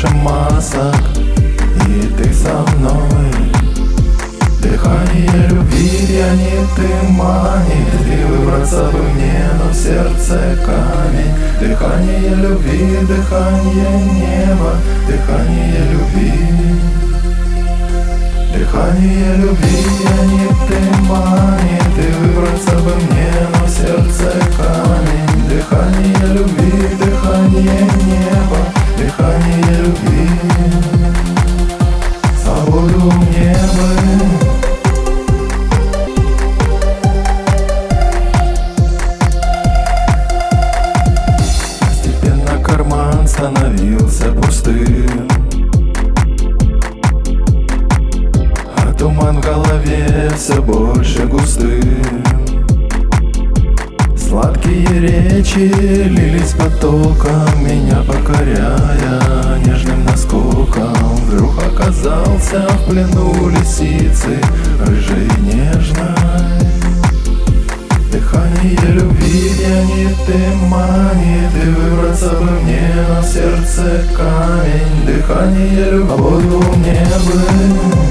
больше масок, и ты со мной. Дыхание любви тянет и манит, и выбраться бы мне, но в сердце камень. Дыхание любви, дыхание неба, дыхание любви. Дыхание любви тянет и манит, и выбраться бы мне, но в сердце камень. Дыхание любви, дыхание неба, дыхание любви. Свободу мне бы. Постепенно карман становился пустым, а туман в голове все больше густым. Сладкие речи лились потоком, меня покоряя нежным наскоком. Вдруг оказался в плену лисицы, рыжей и нежной. Дыхание любви тянет и манит, и выбраться бы мне, но в сердце камень. Дыхание любви, свободу мне бы.